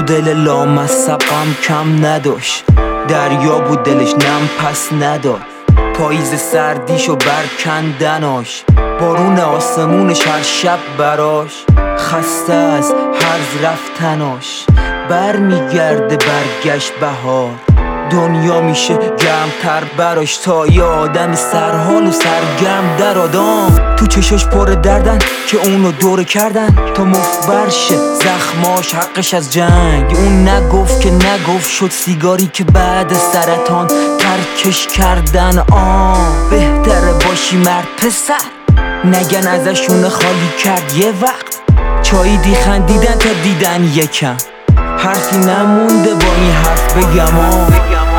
دل لامصب غم کم نداشت، دریا بود دلش نم پس نداد. پاییز سردیشو برکندناش، بارون آسمونش هر شب براش. خسته از هرز رفتناش، برمیگرده برگشت بهار. دنیا میشه گرمتر براش تا یه آدم سرحال و سرگرم در آدم. تو چشاش پر دردن که اونو دوره کردن تا مفبر شه زخماش، حقش از جنگ. اون نگفت که نگفت شد سیگاری که بعد سرطان ترکش کردن. بهتره باشی مرد پسر، نگن ازشون خالی کرد یه وقت. چاییدی خندیدن تا دیدن یکم، حرفی نمونده با این حرف بگم.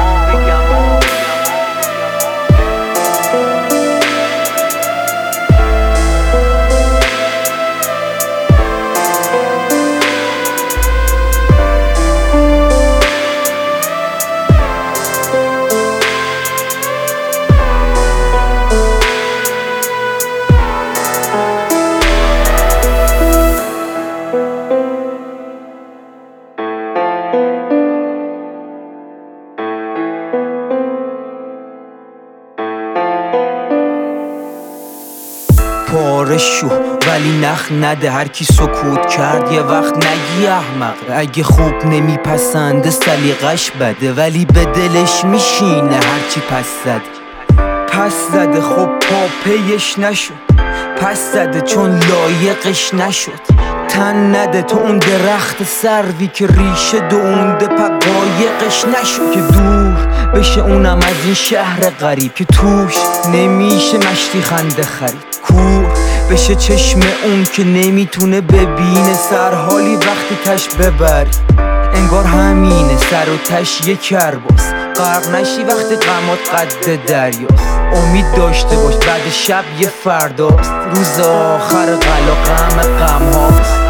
پاره شو ولی نخ نده، هر کی سکوت کرد یه وقت نگی احمق. اگه خوب نمیپسنده سلیقش بده، ولی به دلش میشینه هرچی پس زده. پس زده خب پاپیش نشد، پس زده چون لایقش نشد. تن نده تو اون درخت سروی که ریشه دونده پقایقش نشد. که دور بشه اونم از این شهر غریب که توش نمیشه مشتی خنده خرید. کور بشه چشم اون که نمیتونه ببینه سرحالی وقتی تش ببری. انگار همینه سر و تش یه کرباس، غرق نشی وقتی غمات قد دریاست. امید داشته باش بعد شب یه فرداست، روز آخر غل و غم غم هاست.